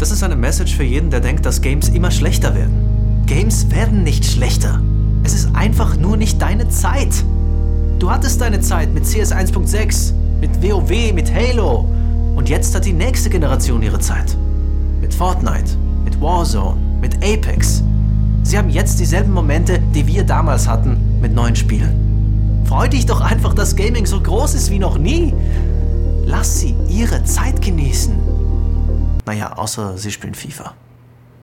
Das ist eine Message für jeden, der denkt, dass Games immer schlechter werden. Games werden nicht schlechter. Es ist einfach nur nicht deine Zeit. Du hattest deine Zeit mit CS 1.6, mit WoW, mit Halo. Und jetzt hat die nächste Generation ihre Zeit. Mit Fortnite, mit Warzone, mit Apex. Sie haben jetzt dieselben Momente, die wir damals hatten, mit neuen Spielen. Freu dich doch einfach, dass Gaming so groß ist wie noch nie. Lass sie ihre Zeit genießen. Naja, außer sie spielen FIFA.